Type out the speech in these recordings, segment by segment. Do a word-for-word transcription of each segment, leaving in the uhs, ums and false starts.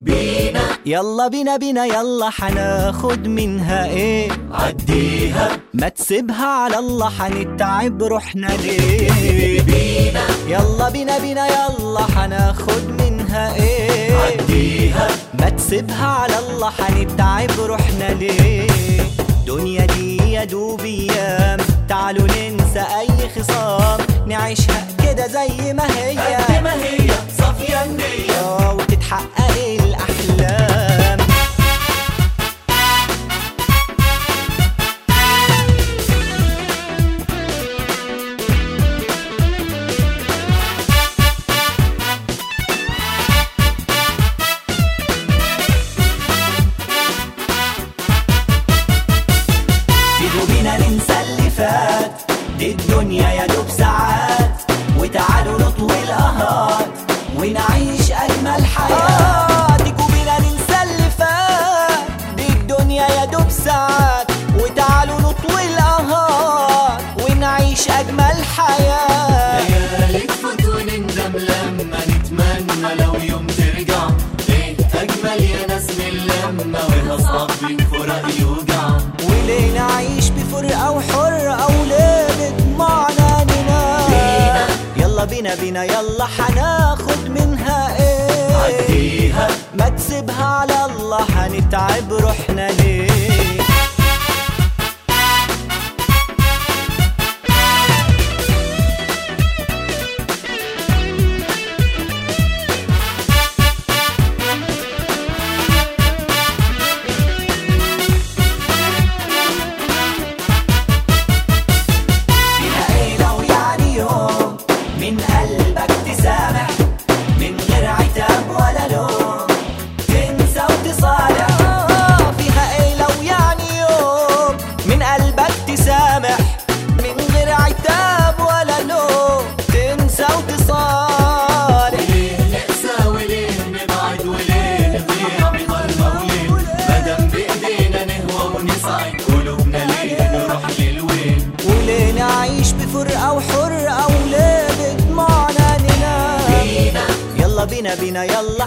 بينا يلا بينا بينا يلا حناخد منها ايه؟ عديها ما تسيبها على الله حنتعب روحنا ليه؟ بينا يلا بينا بينا يلا حناخد منها ايه؟ عديها ما تسيبها على الله حنتعب روحنا ليه؟ دنيا دي يا دوب ايام، تعالوا ننسى اي خصام، نعيشها كده زي ما هي قد ما هي صافية النية اه وتتحقق الاحلام. تيجوا بينا ننسى اللي فات، دي الدنيا يا دوب ساعات، وتعالوا نطوي القهات ونعيش أجمل حياة. تيجوا بينا ننسى اللي فات، دي الدنيا يا دوب ساعات، وتعالوا نطوي القهات ونعيش أجمل حياة. ليالي تفوت ونندم لما نتمنى لو يوم ترجع، ايه أجمل يا ناس من لما وهصعب بالفراق يوجع. وليه نعيش بفرقة وحرقة وليه نطمعنا ننام؟ يلا بينا بينا يلا حناخد منها ايه؟ عديها ما تسيبها على الله حنتعب روحنا ليه؟ من قلبك تسامح من غير عتاب ولا لوم، تنسى وتصالح. فيها ايه لو يعني يوم من قلبك تسامح من غير عتاب ولا لوم، تنسى وتصالح. وليه نقسى وليه نبعد وليه نضيع بضلمة وليه، مادام بإيدينا نهوى ونسعد قلوبنا ليه نروح للوين؟ وليه نعيش بفرقة وحرقة وليه بطمعنا ننام؟ بينا يلا بينا بينا يلا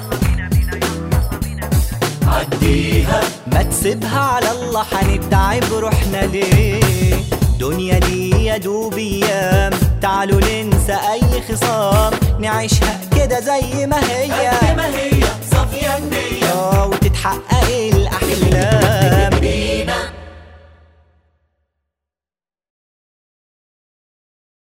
عديها ما تسيبها على الله حنتعب روحنا ليه؟ دنيا دي يا دوب ايام، تعالوا ننسى اي خصام، نعيشها كده زي ما هي قد ما هي صافية النية اه وتتحقق الاحلام.